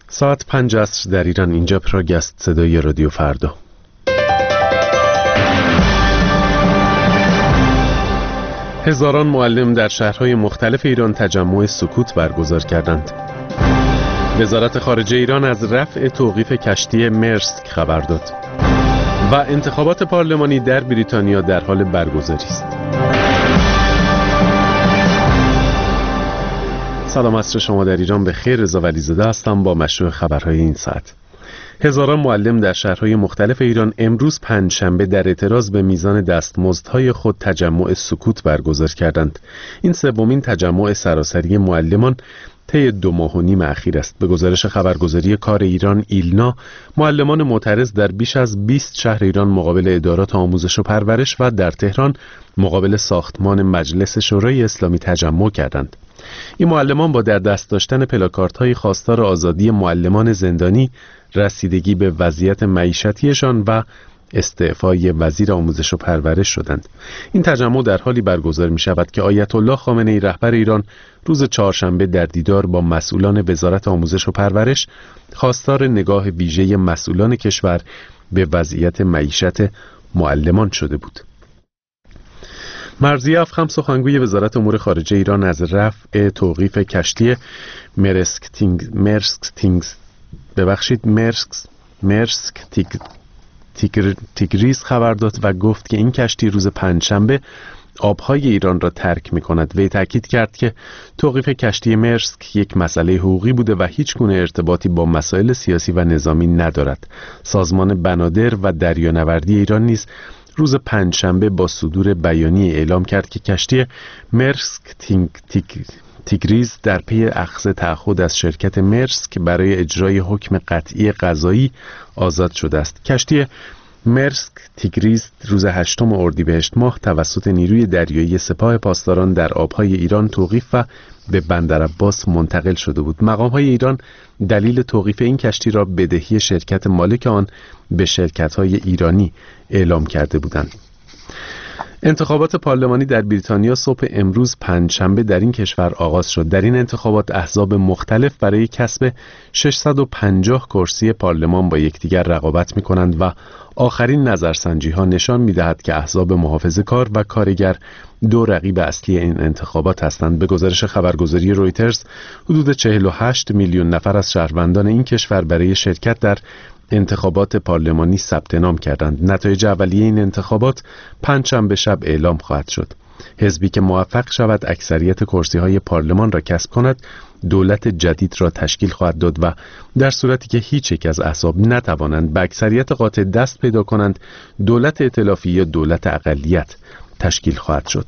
ساعت 5 عصر در ایران. اینجا پراگ است، صدای رادیو فردا. هزاران معلم در شهرهای مختلف ایران تجمع سکوت برگزار کردند. وزارت خارجه ایران از رفع توقیف کشتی مرسک خبر داد و انتخابات پارلمانی در بریتانیا در حال برگزاری است. سلام عصر شما در ایران به خیر. رضا ولیزاده هستم با مشروع خبرهای این ساعت. هزاران معلم در شهرهای مختلف ایران امروز پنجشنبه در اعتراض به میزان دستمزدهای خود تجمع سکوت برگزار کردند. این سومین تجمع سراسری معلمان طی 2.5 ماه اخیر است. به گزارش خبرگزاری کار ایران ایلنا، معلمان معترض در بیش از 20 شهر ایران مقابل ادارات آموزش و پرورش و در تهران مقابل ساختمان مجلس شورای اسلامی تجمع کردند. این معلمان با در دست داشتن پلاکاردهای خواستار آزادی معلمان زندانی، رسیدگی به وضعیت معیشتیشان و استعفای وزیر آموزش و پرورش شدند. این تجمع در حالی برگزار می شود که آیت الله خامنه‌ای رهبر ایران روز چهارشنبه در دیدار با مسئولان وزارت آموزش و پرورش خواستار نگاه ویژه مسئولان کشور به وضعیت معیشت معلمان شده بود. مرضیه افخم، سخنگوی وزارت امور خارجه ایران، از رفع توقیف کشتی مرسک تیگریس خبر داد و گفت که این کشتی روز پنجشنبه آبهای ایران را ترک می کند. وی تاکید کرد که توقیف کشتی مرسک یک مسئله حقوقی بوده و هیچ گونه ارتباطی با مسائل سیاسی و نظامی ندارد. سازمان بنادر و دریانوردی ایران نیز روز پنجشنبه با صدور بیانیه اعلام کرد که کشتی مرسک تیگریز در پی اخذ تعهد از شرکت مرسک برای اجرای حکم قطعی قضایی آزاد شده است. کشتی مرسک تیگریز روز 8 اردیبهشت ماه توسط نیروی دریایی سپاه پاسداران در آبهای ایران توقیف و به بندرعباس منتقل شده بود. مقام‌های ایران دلیل توقیف این کشتی را بدهی شرکت مالک آن به شرکت‌های ایرانی اعلام کرده بودند. انتخابات پارلمانی در بریتانیا صبح امروز پنجشنبه در این کشور آغاز شد. در این انتخابات احزاب مختلف برای کسب 650 کرسی پارلمان با یکدیگر رقابت می‌کنند و آخرین نظرسنجی‌ها نشان می‌دهد که احزاب محافظه‌کار و کارگر دو رقیب اصلی این انتخابات هستند. به گزارش خبرگزاری رویترز، حدود 48 میلیون نفر از شهروندان این کشور برای شرکت در انتخابات پارلمانی ثبت نام کردند. نتایج اولیه این انتخابات پنجشنبه شب اعلام خواهد شد. حزبی که موفق شود اکثریت کرسی‌های پارلمان را کسب کند، دولت جدید را تشکیل خواهد داد و در صورتی که هیچ یک از احزاب نتوانند به اکثریت قاطع دست پیدا کنند، دولت ائتلافی یا دولت اقلیت تشکیل خواهد شد.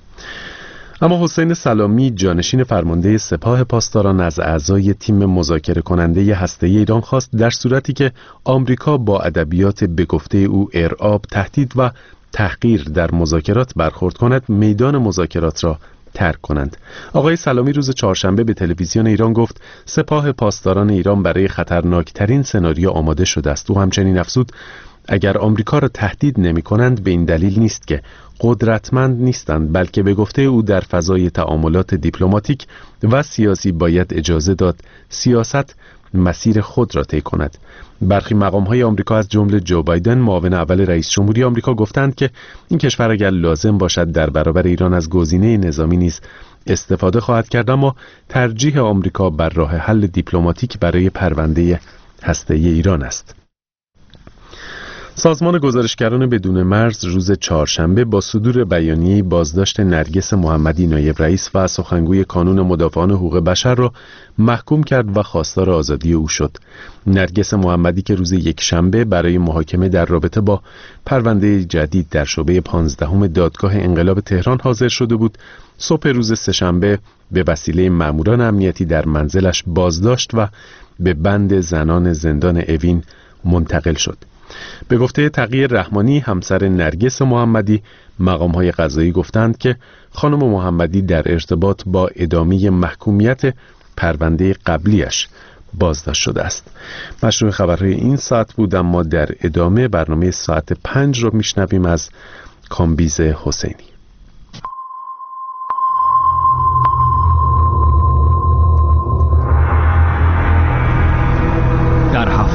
اما حسین سلامی، جانشین فرمانده سپاه پاسداران، از اعضای تیم مذاکره کننده هسته‌ای ایران خواست در صورتی که آمریکا با ادبیات به گفته او ارعاب، تهدید و تحقیر در مذاکرات برخورد کند، میدان مذاکرات را ترک کنند. آقای سلامی روز چهارشنبه به تلویزیون ایران گفت سپاه پاسداران ایران برای خطرناکترین سناریو آماده شده است. او همچنین افزود اگر آمریکا را تهدید نمی کنند به این دلیل نیست که قدرتمند نیستند، بلکه به گفته او در فضای تعاملات دیپلماتیک و سیاسی باید اجازه داد سیاست مسیر خود را طی کند. برخی مقام‌های آمریکا از جمله جو بایدن، معاون اول رئیس جمهوری آمریکا، گفتند که این کشور اگر لازم باشد در برابر ایران از گزینه نظامی نیز استفاده خواهد کرد، اما ترجیح آمریکا بر راه حل دیپلماتیک برای پرونده هسته‌ای ایران است. سازمان گزارشگران بدون مرز روز چهارشنبه با صدور بیانیه‌ای بازداشت نرگس محمدی، نایب رئیس و سخنگوی کانون مدافعان حقوق بشر را محکوم کرد و خواستار آزادی او شد. نرگس محمدی که روز یکشنبه برای محاکمه در رابطه با پرونده جدید در شعبه 15 دادگاه انقلاب تهران حاضر شده بود، صبح روز سه‌شنبه به وسیله ماموران امنیتی در منزلش بازداشت و به بند زنان زندان اوین منتقل شد. به گفته تقی رحمانی، همسر نرگس محمدی، مقام‌های قضایی گفتند که خانم محمدی در ارتباط با ادامه محکومیت پرونده قبلیش بازداشت شده است. مشروع خبرهای این ساعت بود، اما در ادامه برنامه ساعت 5 رو میشنویم از کامبیز حسینی.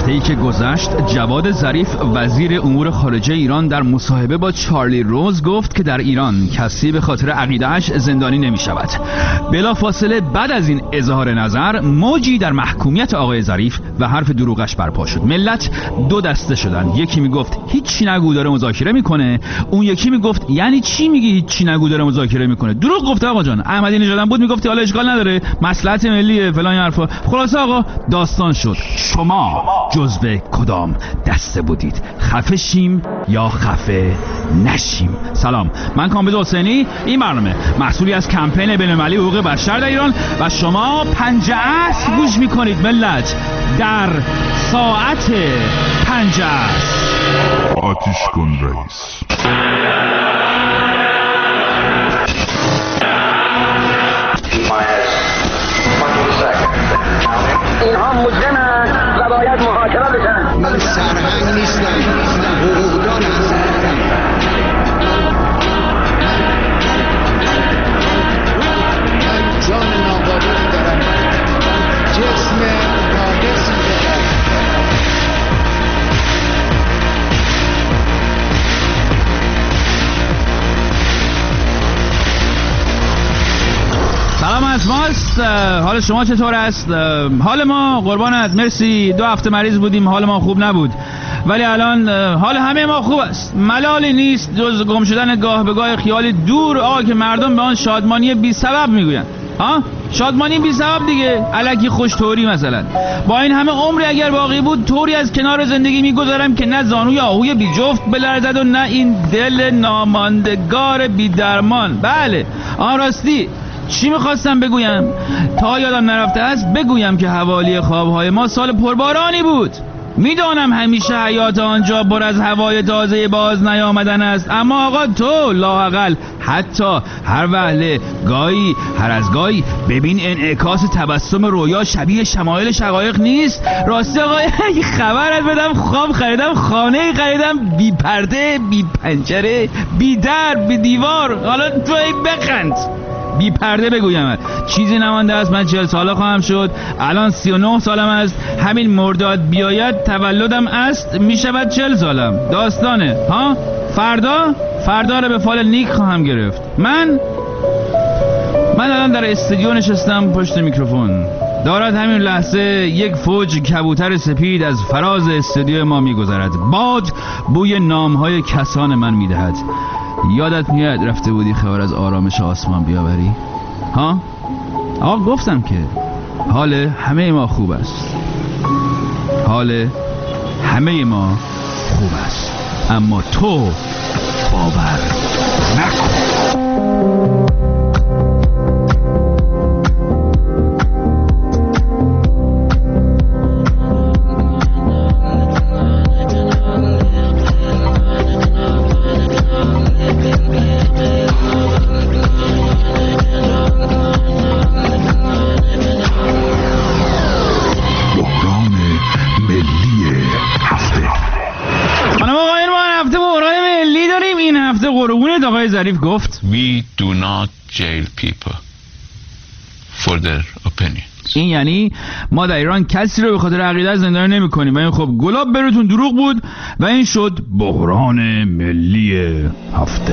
هفته‌ای که گذشت جواد ظریف وزیر امور خارجه ایران در مصاحبه با چارلی روز گفت که در ایران کسی به خاطر عقیده‌اش زندانی نمی‌شود. بلافاصله بعد از این اظهار نظر موجی در محکومیت آقای ظریف و حرف دروغش برپا شد. ملت دو دسته شدن. یکی میگفت هیچی نگو داره مذاکره میکنه، اون یکی میگفت یعنی چی میگی هیچی نگو داره مذاکره میکنه؟ دروغ گفته آقا جان. احمدی نژاد بود میگفت حالا اشکال نداره مصلحت ملیه فلان حرفا. خلاص آقا داستان شد. شما جزو کدام دسته بودید؟ خفه شیم یا خفه نشیم؟ سلام، من کامبیز حسینی. این برنامه محصولی از کمپین بین‌المللی حقوق بشر در ایران و شما 5 عصر گوش میکنید ملت. در ساعت 5 عصر آتیش کن رئیس. اینها مجرمن و باید محاکمه بشن. من سرهنگ نیستم، حقوقدان هستم. من جان ناقابلی دارم، جسم ناقصی دارم. سلام از ماست. حال شما چطور است؟ حال ما قربانت مرسی. 2 هفته مریض بودیم، حال ما خوب نبود، ولی الان حال همه ما خوب است. ملالی نیست جز گم شدن گاه به گاه خیالی دور آقا که مردم به آن شادمانی بی سبب میگویند. ها؟ شادمانی بی سبب دیگه، الکی خوش طوری. مثلا با این همه عمری اگر باقی بود طوری از کنار زندگی میگذارم که نه زانوی آهوی بی جفت بلرزد و نه این دل ناماندگار بی درمان. بله آن راستی چی میخواستم بگویم؟ تا یادم نرفته است بگویم که حوالی خوابهای ما سال پربارانی بود. میدانم همیشه حیات آنجا پر از هوای تازه باز نیامدن است، اما آقا تو لااقل حتی هر وهله گاهی هر از گاهی ببین انعکاس تبسم رویا شبیه شمایل شقایق نیست. راستی آقا خبرت بدم، خواب خریدم، خانه خریدم، بی پرده، بی پنجره، بی در، بی دیوار. حالا تو بخند بی پرده بگویم چیزی نمانده است. من 40 ساله خواهم شد، الان 39 سالم است. همین مرداد بیاید تولدم است، میشود 40 سالم. داستانه ها. فردا رو به فال نیک خواهم گرفت. من الان در استودیو نشستم پشت میکروفون. دارد همین لحظه یک فوج کبوتر سپید از فراز استودیو ما میگذرد. باد بوی نامهای کسان من میدهد. یادت میاد رفته بودی خبر از آرامش آسمان بیاوری؟ ها؟ آقا گفتم که حال همه ما خوب است. حال همه ما خوب است، اما تو باور نکن. آقای ظریف گفت We do not jail people for their opinions. این یعنی ما در ایران کسی رو به خاطر عقیده‌اش زندانی نمی‌کنیم. و این خب گلاب براتون دروغ بود و این شد بحران ملی هفته.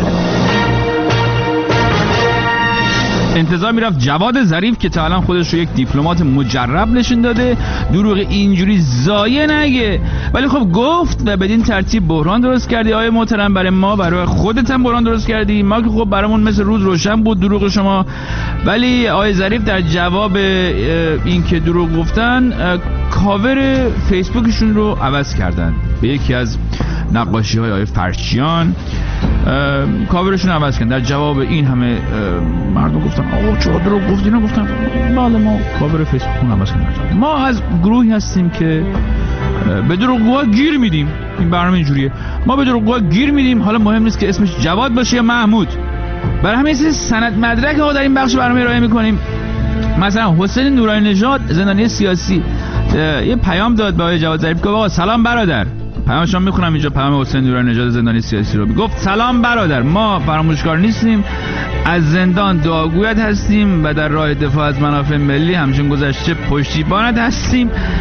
انتظار میرفت جواد ظریف که تا الان خودش رو یک دیپلمات مجرب نشون داده دروغ اینجوری ضایع نگه، ولی خب گفت و بدین ترتیب بحران درست کردی آقای محترم. برای ما، برای خودت هم بحران درست کردی. ما که خب برامون مثل روز روشن بود دروغ شما، ولی آقای ظریف در جواب این که دروغ گفتن کاور فیسبوکشون رو عوض کردن به یکی از نقاشی های آقای فرشیان. کاورشون عوض کردن. در جواب این همه مردم گفتن آقا چرا دروغ گفتی؟ نه گفتن بله ما کاور فیسبوکمون عوض کردیم. ما از گروهی هستیم که به دروغگوها گیر میدیم. این برنامه اینجوریه، ما به دروغگوها گیر میدیم. حالا مهم نیست که اسمش جواد باشه یا محمود. برای همین سند مدرک ها در این بخش برنامه ارائه میکنیم. مثلا حسین نورانی نژاد زندانی سیاسی یه پیام داد به آقای جواد ظریف، گفت آقا سلام برادر. پیامشون میخونم اینجا، پیام حسین نورانی نژاد زندانی سیاسی رو. گفت سلام برادر، ما فراموشکار نیستیم، از زندان دعاگویت هستیم و در راه دفاع از منافع ملی همچون گذشته پشتیبانت هستیم.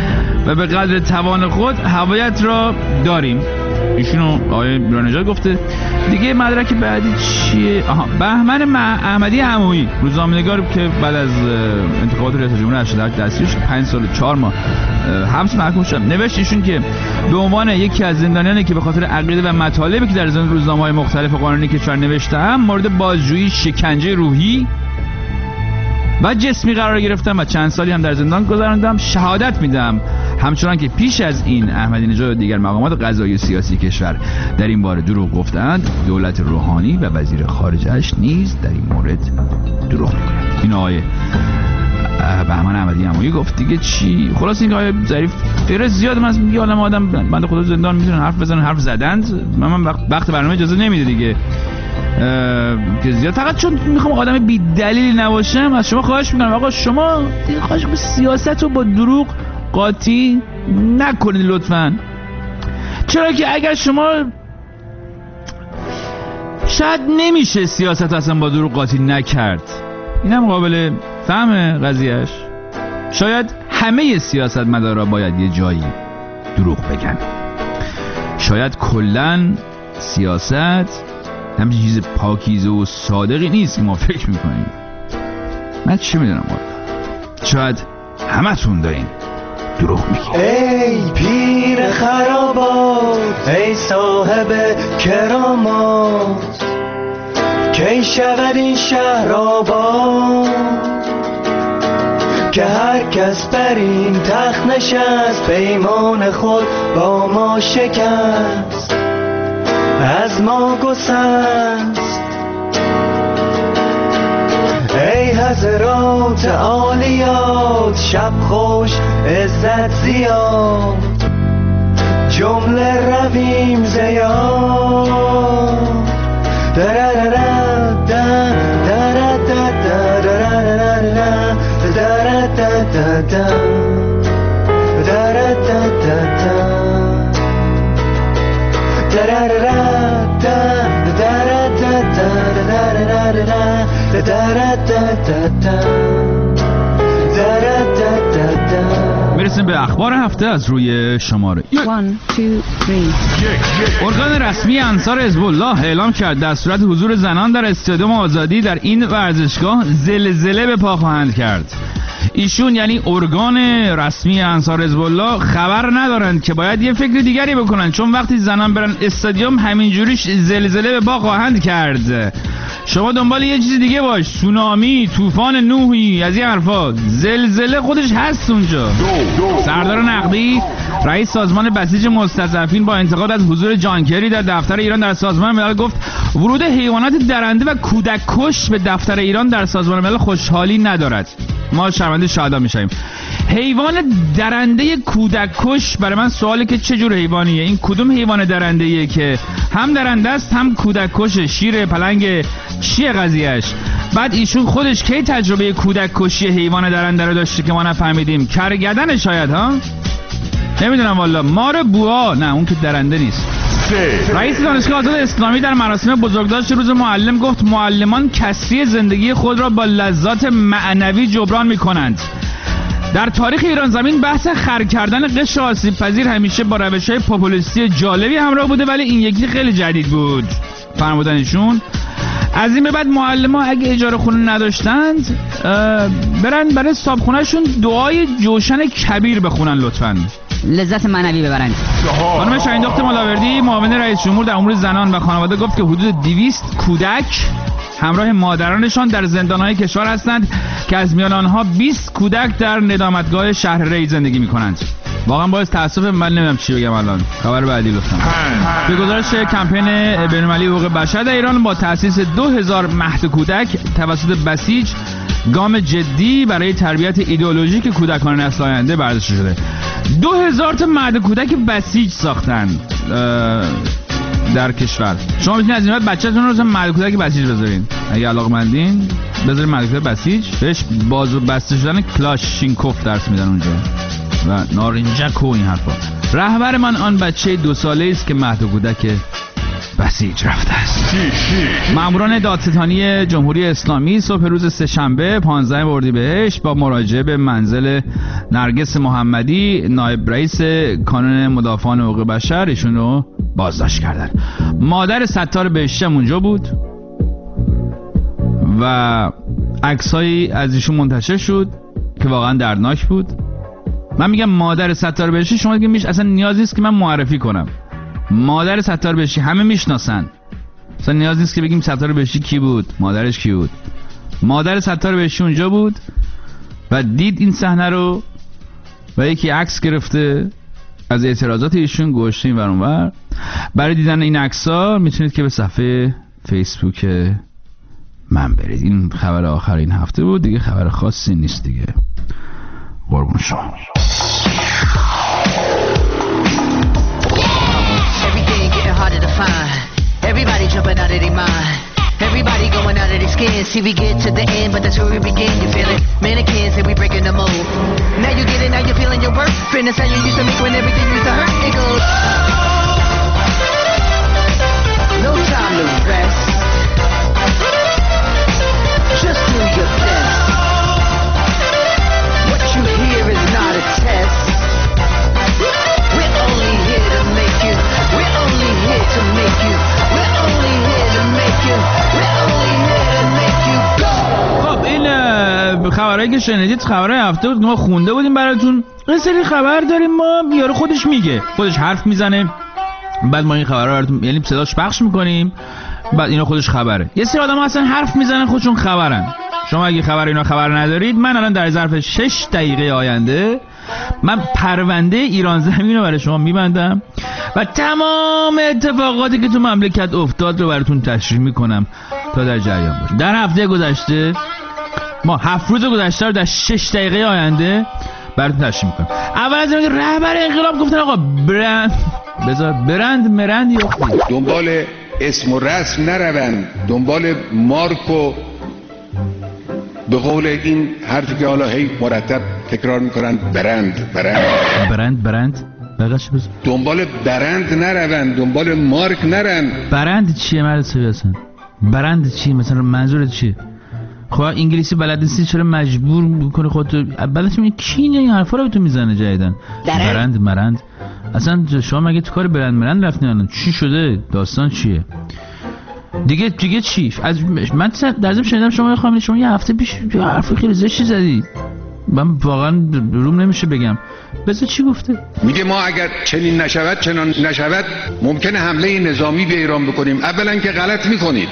و به قدر توان خود هویت را داریم. ایشونو آقای میرانژاد گفته. دیگه مدرک بعدی چیه؟ بهمن احمدی عمویی، روزنامه‌نگار که بعد از انتخابات ریاست جمهوری 88 دستگیر شد، 5 سال و 4 ماه حبس محکوم شد. نوشت ایشون که به عنوان یکی از زندانیانی که به خاطر عقیده و مطالبی که در روزنامه‌های مختلف قانونی کشور نوشته‌ام مورد بازجویی، شکنجه روحی و جسمی قرار گرفتم و چند سالی هم در زندان گذراندم. شهادت میدم همچنان که پیش از این احمدی نژاد و دیگر مقامات قضایی و سیاسی کشور در این باره دروغ گفتند، دولت روحانی و وزیر خارجه‌اش نیز در این مورد دروغ میکنند. این آقای بهمن احمدی عمویی گفت. دیگه چی؟ خلاص این آقای ظریف غیر زیاد من میگه حالا آدم بنده خدا زندان میتونن حرف بزنن، حرف زدند، من وقت برنامه اجازه نمیده دیگه که زیاد. فقط چون میخوام آدم بی دلیلی نباشم از شما خواهش میکنم آقا شما خواهش سیاست رو با دروغ قاطی نکنید لطفاً. چرا که اگر شما شاید نمیشه سیاست اصلا با دروغ قاطی نکرد، اینم قابل فهم قضیهش. شاید همه سیاستمدارا باید یه جایی دروغ بگن. شاید کلاً سیاست همچین چیز پاکیزه و صادقی نیست که ما فکر میکنیم. من چی میدونم والا، شاید همتون دارین دروغ میگید. ای پیر خرابات، ای صاحب کرامات، کی شود این شهر آباد که هر کس بر این تخت نشست، پیمان خود با ما شکست، از ما گسست. ای حضرات عالیات، شب خوش عزت زیاد، جمله رویم زیاد. میرسیم به اخبار هفته از روی شماره 1 2 3. ارگان رسمی انصار حزب الله اعلام کرد در صورت حضور زنان در استادیوم آزادی در این ورزشگاه زلزله به پا خواهند کرد. ایشون یعنی ارگان رسمی انصار حزب الله خبر ندارند که باید یه فکر دیگری بکنن، چون وقتی زنان برن استادیوم همینجوریش زلزله به پا خواهند کرد. شما دنبال یه چیز دیگه باش، سونامی، طوفان نوحی، از این حرفا. زلزله خودش هست اونجا. سردار نقدی رئیس سازمان بسیج مستضعفین با انتقاد از حضور جان کری در دفتر ایران در سازمان ملل گفت ورود حیوانات درنده و کودک کش به دفتر ایران در سازمان ملل خوشحالی ندارد. ما شرمنده شهدا میشیم. حیوان درنده کودک کش برای من سواله که چه جور حیوانیه این؟ کدوم حیوان درنده‌ایه که هم درنده است هم کودک کشه؟ شیر، پلنگ، چیه قضیهش؟ بعد ایشون خودش کی تجربه کودک کشی حیوان درنده رو داشته که ما نفهمیدیم؟ کرگدن شاید ها؟ نمیدونم والا. مار بوها، نه اون که درنده نیست. رئیس دانشگاه آزاد اسلامی در مراسم بزرگداشت روز معلم گفت معلمان کسری زندگی خود را با لذات معنوی جبران می‌کنند. در تاریخ ایران زمین بحث خر کردن قشر آسیب پذیر همیشه با روش‌های پاپولیستی جالبی همراه بوده، ولی این یکی خیلی جدید بود. فرمودنشون از این به بعد معلم‌ها اگه اجاره خونه نداشتند برن برای صاحبخونه‌شون دعای جوشن کبیر بخونن لطفاً، لذت معنوی ببرند. خانم شهیندخت ملاوردی معاون رئیس جمهور در امور زنان و خانواده گفت که حدود 200 کودک همراه مادرانشان در زندان‌های کشور هستند که از میان آنها 20 کودک در ندامتگاه شهر ری زندگی می‌کنند. واقعا باعث تأسفه. من نمیدونم چی بگم الان. خبر بعدی لطفاً. به گزارش کمپین بین‌المللی حقوق بشر در ایران با تأسیس 2000 مهد کودک توسط بسیج گام جدی برای تربیت ایدئولوژیک کودکان نسل آینده برداشته شده. 2000 تا مهد کودک بسیج ساختن در کشور. شما میتونید از این بعد بچه‌تون رو مهد کودک بسیج بذارین. اگه علاقه‌مندین بذارین مهد کودک بسیج. بهش بازو بسته شدن کلاشینکوف درس میدن اونجا و نارنجک و این حرفا. رهبر من آن بچه 2 ساله است که مهد کودک بسیج بسیج رفته است. ماموران دادستانی جمهوری اسلامی صبح روز سه‌شنبه 15 اردیبهشت با مراجعه به منزل نرگس محمدی نایب رئیس کانون مدافعان حقوق بشر ایشون رو بازداشت کردن. مادر ستار بهشتی هم اونجا بود و عکسایی از ایشون منتشر شد که واقعا دردناک بود. من میگم مادر ستار بهشتی، شما دیگه اصلا نیاز نیست که من معرفی کنم. مادر ستار بهشتی همه میشناسن، اصلا نیاز نیست که بگیم ستار بهشتی کی بود، مادرش کی بود. مادر ستار بهشتی اونجا بود و دید این صحنه رو و یکی عکس گرفته از اعتراضات ایشون گوشته این ور اون ور. برای دیدن این عکس‌ها میتونید که به صفحه فیسبوک من برید. این خبر آخر این هفته بود دیگه، خبر خاصی نیست دیگه. قربون شما. Everything getting harder to find. Everybody jumping out of their mind. Everybody going out of their skin. See we get to the end, but that's where we begin. You feel it? Mannequins and we breaking the mold. Now you get it, now you're feeling your worth. Fitness how you used to make when everything used to hurt. It goes. No time to rest. Just do your best. What you hear is not a test. We're only here to make you. We're only here to make you. We're only here to make you. We're only here to make you go. خب این خبرایی که شنیدید خبرای هفته بود که ما خونده بودیم براتون. این سری خبر داریم، ما یارو خودش میگه، خودش حرف میزنه، بعد ما این خبرها براتون یعنی صداش پخش میکنیم، بعد اینا خودش خبره. یه سری آدم اصلا حرف میزنن خودشون خبرن. شما اگه خبر اینا خبر ندارید، من الان در ظرف 6 دقیقه آینده من پرونده ایران زمین رو برای شما میبندم و تمام اتفاقاتی که تو مملکت افتاد رو براتون تشریح میکنم تا در جریان باشید. در هفته گذشته ما 7 روز گذشته رو در 6 دقیقه آینده براتون تشریح میکنم. اول از اینکه رهبر انقلاب گفتن آقا برند یا دنبال اسم و رسم نروند، دنبال مارک و به قول این حرفی که حالا هی مرتب تکرار میکنن برند بقیش بزن. دنبال برند نروند، دنبال مارک نرن. برند چیه مرد سوی اصلا؟ برند چیه مثلا؟ منظورت چیه؟ خب انگلیسی بلد نیستی چرا مجبور میکنه خودتو؟ بلدش میگه کی این حرفا رو تو میزنه جدیدن؟ برند اصلا شما مگه تو کار برند رفتین الان؟ چی شده؟ داستان چیه؟ دیگه چی؟ من در ضمن شنیدم شما خانم شما یه هفته پیش حرف خیلی زشتی زدی. من واقعا روم نمیشه بگم. بذار چی گفته؟ میگه ما اگر چنین نشود چنان نشود ممکنه حمله نظامی به ایران بکنیم. اولا که غلط میکنید.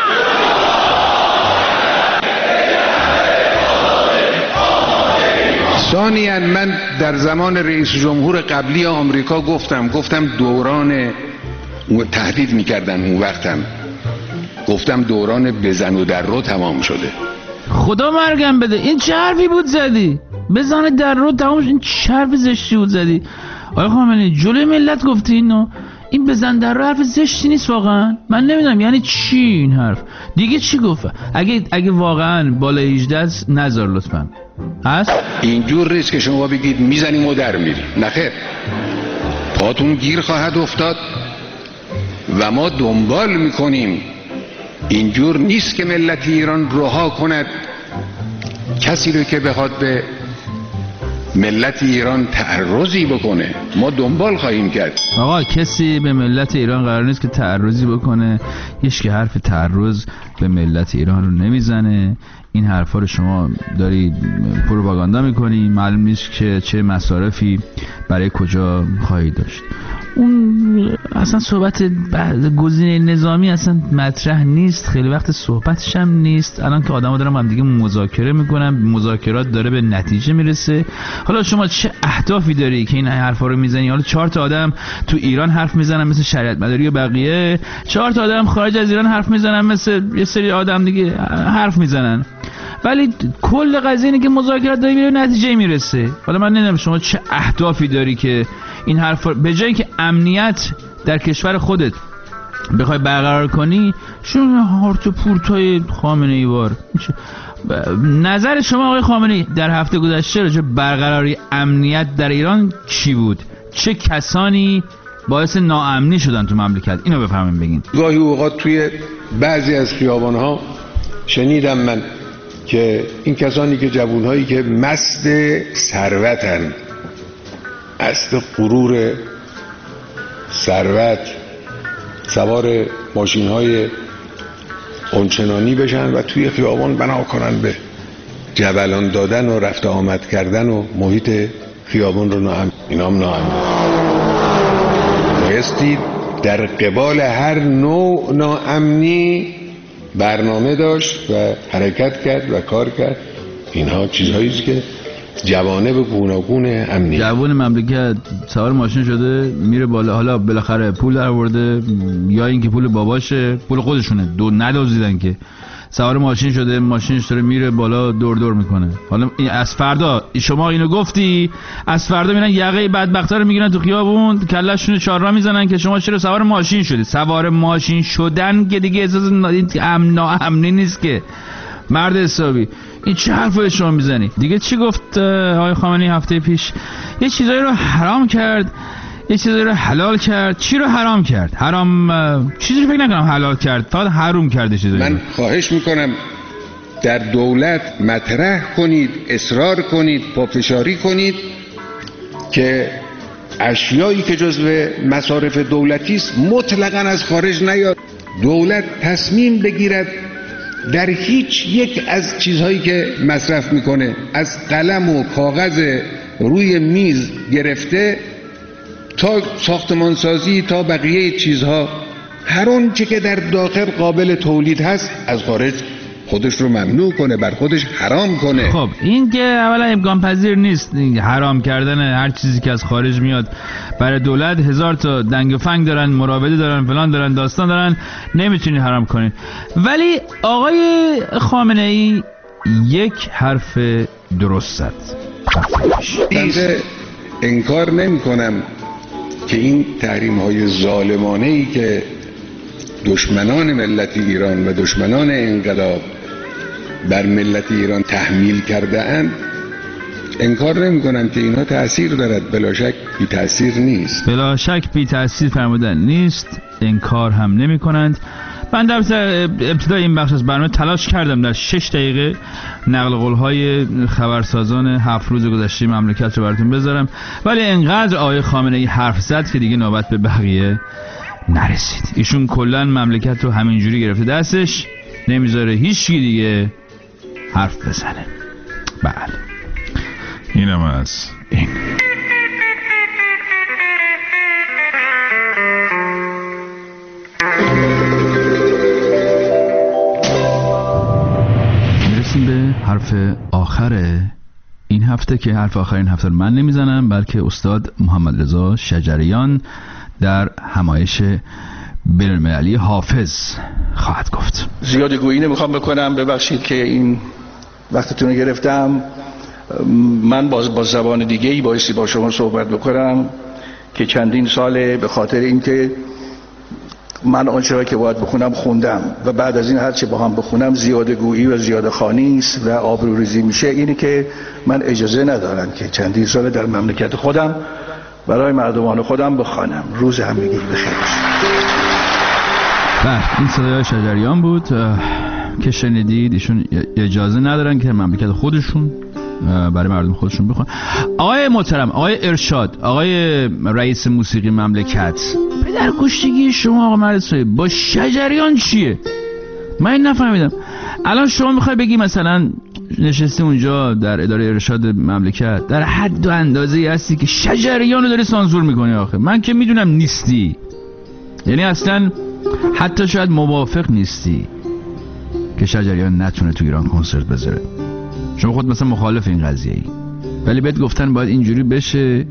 ثانیاً من در زمان رئیس جمهور قبلی آمریکا گفتم دوران تهدید میکردن اون وقتم، گفتم دوران بزن و در رو تمام شده. خدا مرگم بده، این چه حرفی بود زدی؟ بزن در رو تمام شد، این چه حرف زشتی بود زدی؟ آقای خامنه‌ای جلوی ملت گفتی اینو؟ این بزن در رو حرف زشتی نیست واقعا. من نمیدونم یعنی چی این حرف. دیگه چی گفت؟ اگه واقعا بالای 18 است نذار لطفا. هست؟ اینجور نیست که شما بگید میزنیم و در میریم. نخیر، پاتون گیر خواهد افتاد و ما دنبال میکنیم. اینجور نیست که ملت ایران رها کند کسی رو که بخواد به ملت ایران تعرضی بکنه. ما دنبال خواهیم کرد. آقا کسی به ملت ایران قرار نیست که تعرضی بکنه. هیچ که حرف تعرض به ملت ایران رو نمیزنه. این حرفا رو شما دارید پروپاگاندا میکنی، معلوم نیست که چه مصارفی برای کجا خواهید داشت. اون اصلا صحبت گزینه نظامی اصلا مطرح نیست، خیلی وقت صحبتش هم نیست. الان که آدم‌ها دارن با هم دیگه مذاکره میکنن، مذاکرات داره به نتیجه میرسه. حالا شما چه اهدافی داری که این حرفا رو میزنی؟ حالا 4 تا آدم تو ایران حرف میزنن مثل شریعت مداری و بقیه، 4 تا آدم خارج از ایران حرف میزنن مثل یه سری آدم دیگه حرف میزنن، ولی کل قضیه اینه که مذاکرات داره به نتیجه میرسه. حالا من نمیدونم شما چه اهدافی داری که این حرفا به جایی که امنیت در کشور خودت بخوای برقرار کنی، شما هارت و پورتای خامنه‌ای وار. نظر شما آقای خامنه‌ای در هفته گذشته راجع برقراری امنیت در ایران چی بود؟ چه کسانی باعث ناامنی شدن تو مملکت. اینو بفهمین بگین. گاهی اوقات توی بعضی از خیابان‌ها شنیدم من که این کسانی که جوانهایی که مست ثروتن، مست غرور ثروت، سوار ماشین‌های اونچنانی بشن و توی خیابان بنا کنن به جبلان دادن و رفت آمد کردن و محیط خیابان رو اینام ناامن. بایستی در قبال هر نوع ناامنی برنامه داشت و حرکت کرد و کار کرد. اینها چیزهایی است که جوانب گوناگون امنی. جوان مملکت سوار ماشین شده میره بالا، حالا بالاخره پول در آورده یا اینکه پول باباشه، پول خودشونه، دو ندزدیدن که، سوار ماشین شده، ماشینش داره میره بالا، دور دور میکنه. حالا از فردا شما اینو گفتی، از فردا میرن یقه بدبختا رو میگیرن تو خیابون، کلهشون چهارراه میزنن که شما چرا سوار ماشین شدی. سوار ماشین شدن که دیگه احساس ناامنی نیست که مرد حسابی. این چه حرفی شما میزنی؟ دیگه چی گفت آقای خامنه‌ای هفته پیش؟ یه چیزایی رو حرام کرد، یه چیزایی رو حلال کرد. چی رو حرام کرد؟ حرام چیزی رو فکر نکنم حلال کرد، فقط حروم کرده چیزایی. من خواهش میکنم در دولت مطرح کنید، اصرار کنید، پافشاری کنید که اشیایی که جزو مصارف دولتی است مطلقاً از خارج نیاد. دولت تصمیم بگیرد در هیچ یک از چیزهایی که مصرف میکنه، از قلم و کاغذ روی میز گرفته تا ساختمانسازی تا بقیه چیزها، هر اون چه که در داخل قابل تولید هست از خارج خودش رو ممنوع کنه، بر خودش حرام کنه. خب این که اولا امکان پذیر نیست، حرام کردن هر چیزی که از خارج میاد. برای دولت هزار تا دنگ و فنگ دارن، مراوده دارن، فلان دارن، داستان دارن، نمیتونی حرام کنی. ولی آقای خامنه‌ای یک حرف درست زد. بنده انکار نمی کنم که این تحریم های ظالمانه ای که دشمنان ملت ایران و دشمنان انقلاب بر ملت ایران تحمیل کرده اند، انکار نمی کنم که اینها تأثیر دارد. بلا شک بی تأثیر نیست، بلا شک بی تأثیر فرمودن نیست، انکار هم نمی کنند. من در ابتدای این بخش از برنامه تلاش کردم در 6 دقیقه نقل قول‌های خبرسازان 7 روز گذشته مملکت رو براتون بذارم، ولی انقدر آقای خامنه‌ای حرف زد که دیگه نوبت به بقیه نرسید. ایشون کلن مملکت رو همینجوری گرفته دستش، نمیذاره هیچکی دیگه حرف بزنه. بله اینم از این. میرسیم به حرف آخر این هفته که حرف آخر این هفته رو من نمیزنم بلکه استاد محمد رضا شجریان در همایش بین‌المللی حافظ خواهد گفت. زیاده گویی نمیخوام بکنم، ببخشید که این وقتتون رو گرفتم. من با زبان دیگه‌ای بایستی با شما صحبت بکنم که چندین ساله به خاطر اینکه من آنچه که باید بخونم خوندم و بعد از این هر چه با هم بخونم زیاده گویی و زیاده خوانی است و آبروریزی میشه. اینی که من اجازه ندارم که چندین ساله در مملکت خودم برای مردمان خودم بخوانم. روز همگی بخیر باشید. بله این صدای شجریان بود که شنیدید. ایشون اجازه ندارن که مملکت خودشون برای مردم خودشون بخوان. آقای محترم، آقای ارشاد، آقای رئیس موسیقی مملکت، پدر کشتگی شما آقا مرسوی با شجریان چیه؟ من این نفهمیدم. الان شما میخوای بگی مثلا نشستی اونجا در اداره ارشاد مملکت در حد و اندازه‌ای هستی که شجریان رو داری سانسور میکنی؟ آخه من که میدونم نیستی، یعنی اصلا حتی شاید موافق نیستی که شجریان نتونه تو ایران کنسرت بذاره. شما خود مثلا مخالف این قضیه ای، ولی بهت گفتن باید اینجوری بشه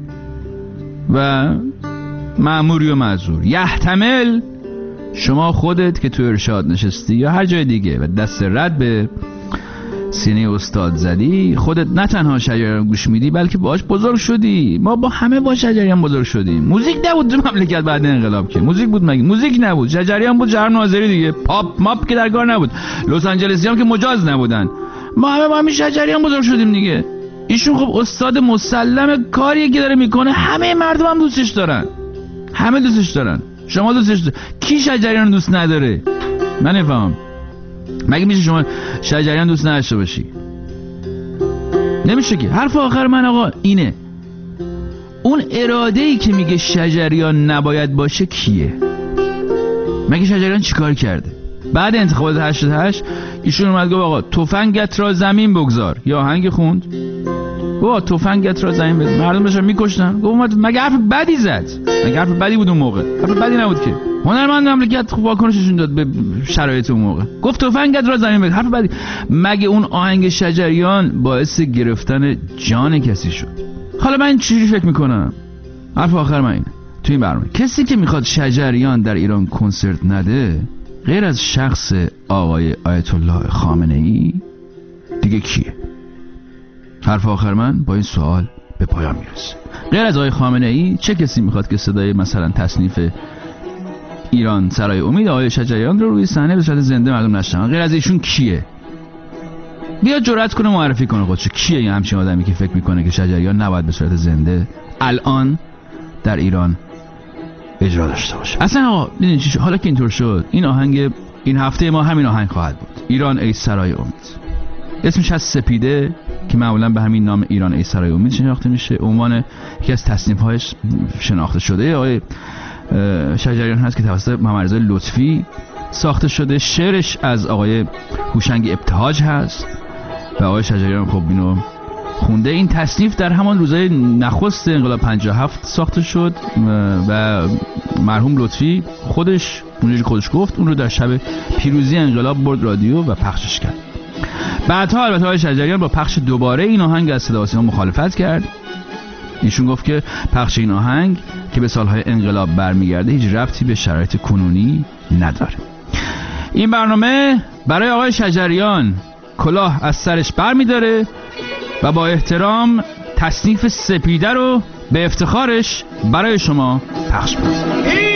و مأموری و معذور. یحتمل شما خودت که تو ارشاد نشستی یا هر جای دیگه و دست رد به سینه استاد زدی، خودت نه تنها شجریان گوش میدی بلکه باهاش بزرگ شدی. ما با همه با شجریان بزرگ شدیم. موزیک نبود تو مملکت بعد انقلاب که موزیک بود مگه؟ موزیک نبود، شجریان بود، جهان ناظری دیگه، پاپ ماپ که در کار نبود، لس آنجلسی هم که مجاز نبودن. ما همه با همین شجریان بزرگ شدیم دیگه. ایشون خب استاد مسلم کاریه که داره میکنه، همه مردم هم دوستش دارن، همه دوستش دارن. شما دوستش کی شجریان دوست نداره؟ من نفهمم. مگه میشه شما شجریان دوست نداشته باشی؟ نمیشه که. حرف آخر من آقا اینه، اون اراده‌ای که میگه شجریان نباید باشه کیه؟ مگه شجریان چیکار کرده؟ بعد انتخابات 88 ایشون اومد گفت آقا تفنگت را زمین بگذار، یا آهنگ خوند گفت تفنگت را زمین بگذار، مردم داشتن میکشتن. گفت مگه حرف بدی زد؟ مگه حرف بدی بود اون موقع؟ حرف بدی نبود که. هنرمند مملکت واکنششون داد به شرایط اون موقع، گفت تفنگت را زمین بگذار، حرف بدی. مگه اون آهنگ شجریان باعث گرفتن جان کسی شد؟ حالا من چجوری فکر میکنم؟ حرف آخر من اینه تو این برنامه، کسی که میخواد شجریان در ایران کنسرت نده غیر از شخص آقای آیت الله خامنه ای دیگه کیه؟ حرف آخر من با این سوال به پایان میرسه. غیر از آقای خامنه ای چه کسی میخواد که صدای مثلا تصنیف ایران سرای امید آقای شجریان رو روی صحنه به صورت زنده مردم نشنون؟ غیر از ایشون کیه؟ بیا جرأت کنه معرفی کنه خودشو. کیه این همچین آدمی که فکر میکنه که شجریان نباید به صورت زنده الان در ایران اجرا داشته باشه؟ اصلا آقا ببینید چی شد. حالا که اینطور شد، این آهنگ این هفته ما همین آهنگ خواهد بود، ایران ای سرای امید. اسمش از سپیده که معمولا به همین نام ایران ای سرای امید شناخته میشه. عنوان یکی از تصنیف‌هایش شناخته شده آقای شجریان هست که توسط محمد رضا لطفی ساخته شده. شعرش از آقای هوشنگ ابتهاج هست و آقای شجریان خب اینو خونده. این تصنیف در همان روزهای نخست انقلاب 57 ساخته شد و مرحوم لطفی خودش اونجوری خودش گفت اون رو در شب پیروزی انقلاب برد رادیو و پخشش کرد. بعدها البته آقای شجریان با پخش دوباره این آهنگ از صدا و سیما مخالفت کرد. ایشون گفت که پخش این آهنگ که به سالهای انقلاب برمیگرده هیچ ربطی به شرایط کنونی نداره. این برنامه برای آقای شجریان کلاه از سرش برمیداره و با احترام تصنیف سپیده رو به افتخارش برای شما پخش می‌کنم.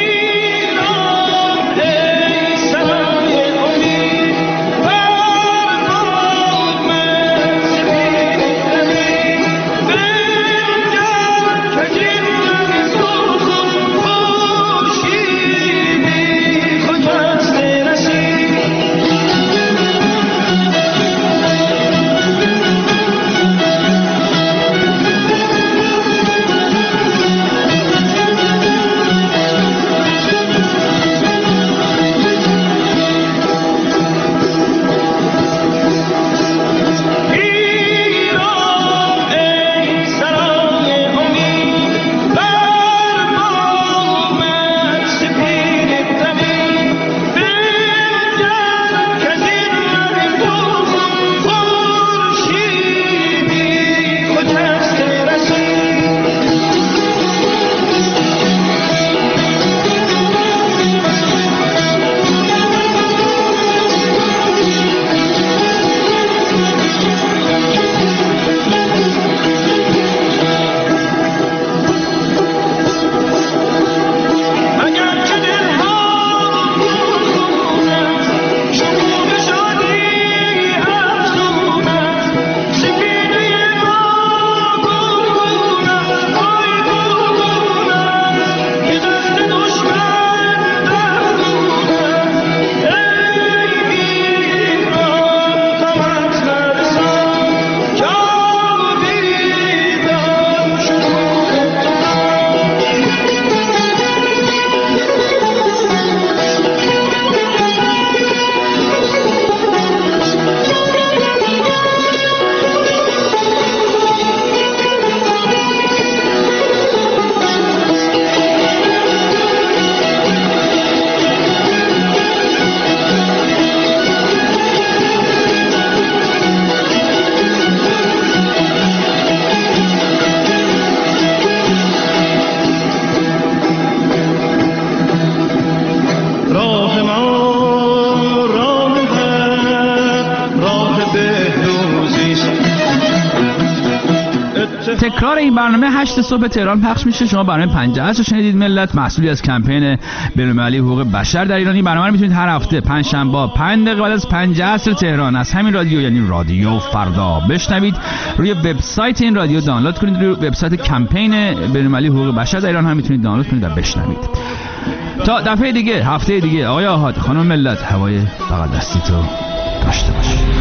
تکرار این برنامه 8 صبح تهران پخش میشه. شما برنامه 50 عصر شنیدید ملت، محصولی از کمپین بین‌المللی حقوق بشر در ایران. این برنامه رو میتونید هر هفته پنجشنبه 5 دقیقه بعد از 50 عصر تهران از همین رادیو، یعنی رادیو فردا، بشنوید. روی وبسایت این رادیو دانلود کنید، روی وبسایت کمپین بین‌المللی حقوق بشر در ایران هم میتونید دانلود کنید و بشنوید. تا دفعه دیگه، هفته دیگه، آقای آحاد، خانم ملت، هوای بغل دستی تو داشته باشید.